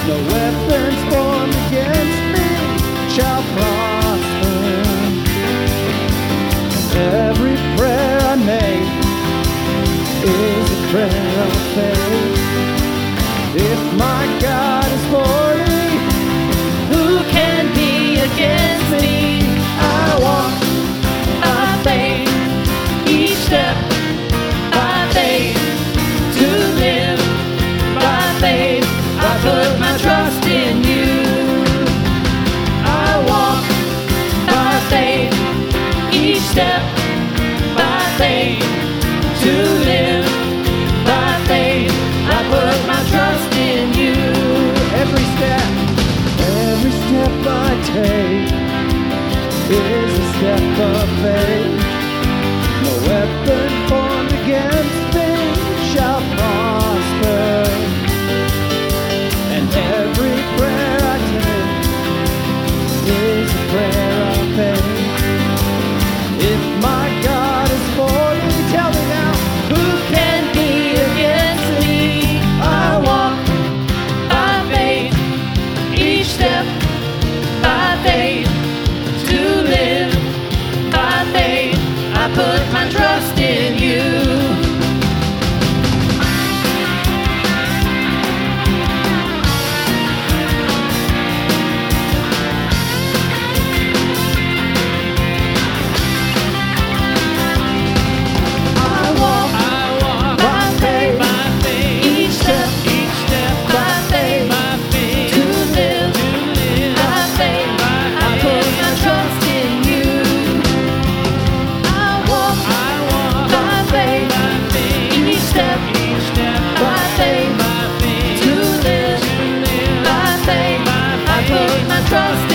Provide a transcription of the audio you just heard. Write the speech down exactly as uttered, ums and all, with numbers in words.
No weapons formed against me shall prosper. Every prayer I make is a prayer of faith. If my God is for me, Who can be against me? I walk By faith, each step by faith, to live by faith. I put my trust in you. I walk by faith, each step by faith, to live by faith. I put my trust in you. every step, every step I take is a step of faith. No weapon formed against me shall prosper. And every prayer I take is a prayer of faith. If my God is for me, tell me now, Who can be against me? I walk by faith, each step by faith, to live by faith. I put my trust in you. I walk by faith, each step by faith, to live by faith. I put my trust in you. I walk by faith, each step by faith, to live by faith. I put my trust